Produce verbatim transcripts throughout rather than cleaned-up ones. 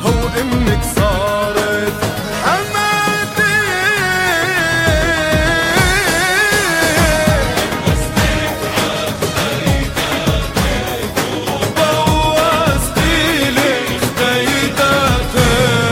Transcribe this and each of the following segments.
هو انك صارت حماتي. بوظتيلي خديداتي.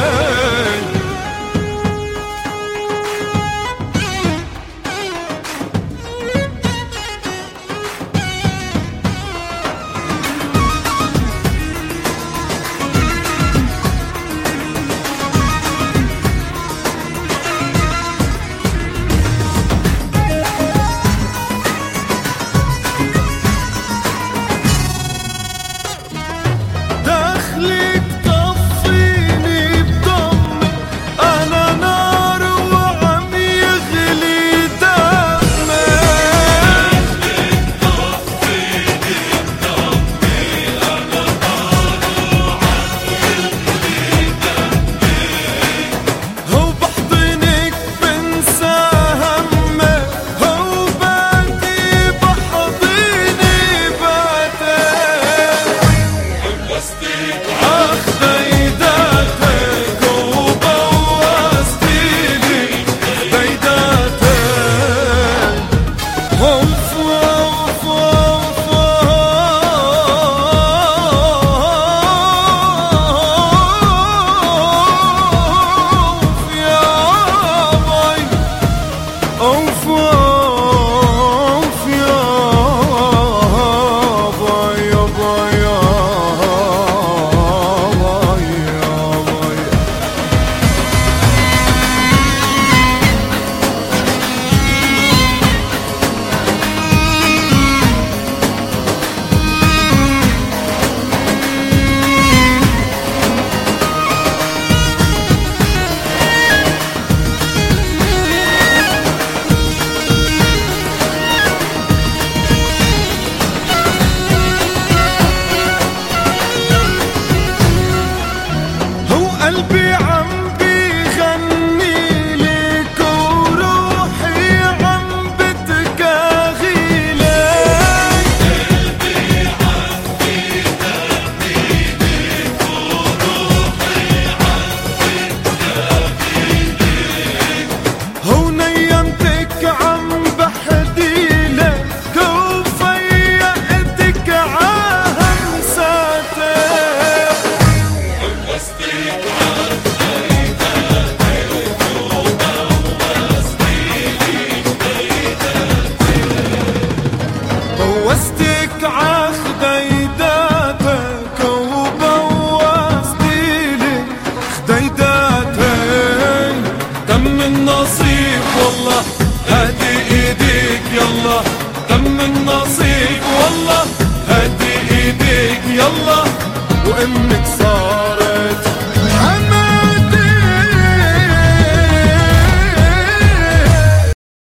دخلك طفيني بدمي، أنا نار وعم يغلي دمي. دخلك طفيني بدمي، أنا نار وعم يغلي دمي. هو بحضنك بنسى همي، هو باقي بحضني بعدين. خديداتك وبوظتيلي خديداتك. اوف اوف اوف اوف يا باي. اوف اوف يا باي يا باي يا باي يا باي. هو قلبي عم بيغني لك وروحي عم بتكاغي لك. قلبي عم بيغني لك وروحي عم بتكاغي لك. هو نيمتك عم بحدي لك وفيقتك عهمساتك. بوظتك عخديداتك وبوظتيلي خديداتك. تم النصيب والله هدي ايديك يلا. تم النصيب والله هدي ايديك يلا. وانك